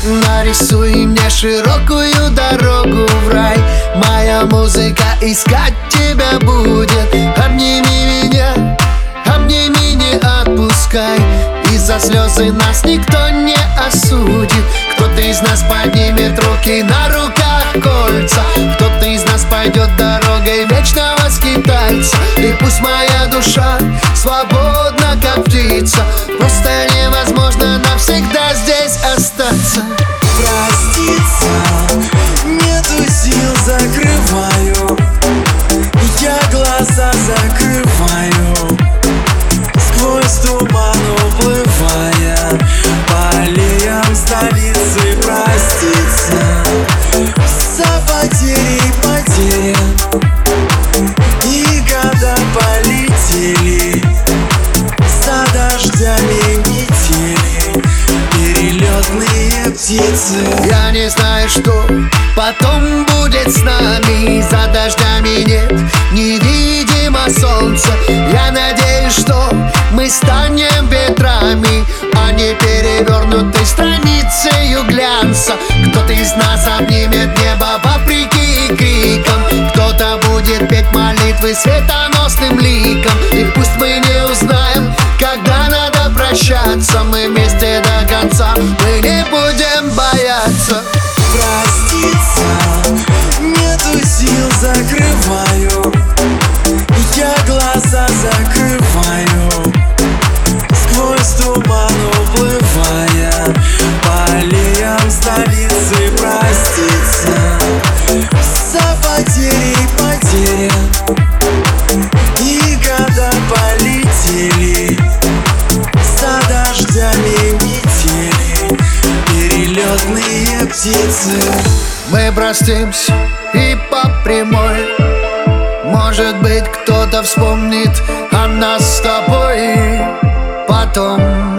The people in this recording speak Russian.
Нарисуй мне широкую дорогу в рай. Моя музыка искать тебя будет. Обними меня, обними, не отпускай. Из-за слезы нас никто не осудит. Кто-то из нас поднимет руки, на руках кольца. Кто-то из нас пойдет дорогой вечного скитальца. И пусть моя душа свободна, как птица, просто невозможно навсегда здесь остаться. Проститься нету сил, закрываю. Я глаза закрываю, сквозь туман уплывая по аллеям столицы. Проститься за потери и потери, и года полетели за дождями метели, перелетные птицы. Я не знаю, что потом будет с нами. За дождями нет невидимо солнца. Я надеюсь, что мы станем ветрами, а не перевернутой страницей глянца. Кто-то из нас обнимет небо вопреки крикам. Кто-то будет петь молитвы светоносным ликом. И пусть мы не узнаем, когда надо прощаться, мы вместе до конца, мы не будем бояться. Проститься нету сил, закрываю. Я глаза закрываю, сквозь туман уплывая по аллеям столицы. Проститься за потери и потери, и года полетели за дождями метели, перелетные птицы. Мы простимся и по прямой. Может быть, кто-то вспомнит о нас с тобой потом.